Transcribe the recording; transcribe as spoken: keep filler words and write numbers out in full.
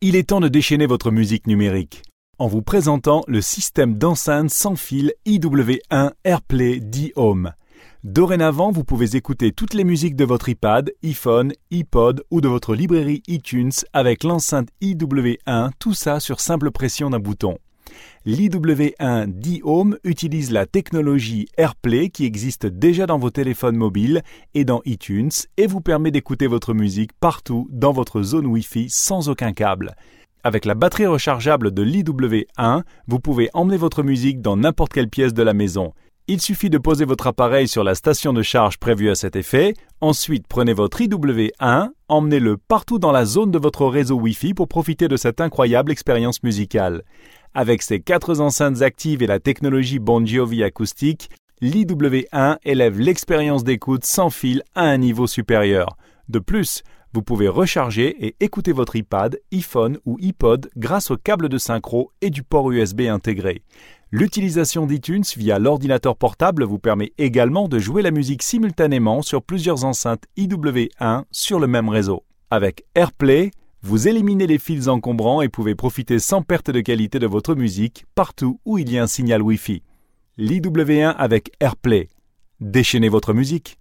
Il est temps de déchaîner votre musique numérique en vous présentant le système d'enceinte sans fil I W un AirPlay D-Home. Dorénavant, vous pouvez écouter toutes les musiques de votre iPad, iPhone, iPod ou de votre librairie iTunes avec l'enceinte I W un, tout ça sur simple pression d'un bouton. L'I W un D-Home utilise la technologie AirPlay qui existe déjà dans vos téléphones mobiles et dans iTunes et vous permet d'écouter votre musique partout dans votre zone Wi-Fi sans aucun câble. Avec la batterie rechargeable de l'I W un, vous pouvez emmener votre musique dans n'importe quelle pièce de la maison. Il suffit de poser votre appareil sur la station de charge prévue à cet effet. Ensuite, prenez votre I W un, emmenez-le partout dans la zone de votre réseau Wi-Fi pour profiter de cette incroyable expérience musicale. Avec ses quatre enceintes actives et la technologie Bon Jovi acoustique, l'I W un élève l'expérience d'écoute sans fil à un niveau supérieur. De plus, vous pouvez recharger et écouter votre iPad, iPhone ou iPod grâce au câble de synchro et du port U S B intégré. L'utilisation d'iTunes via l'ordinateur portable vous permet également de jouer la musique simultanément sur plusieurs enceintes I W un sur le même réseau. Avec AirPlay, vous éliminez les fils encombrants et pouvez profiter sans perte de qualité de votre musique partout où il y a un signal Wi-Fi. L'I W un avec AirPlay. Déchaînez votre musique.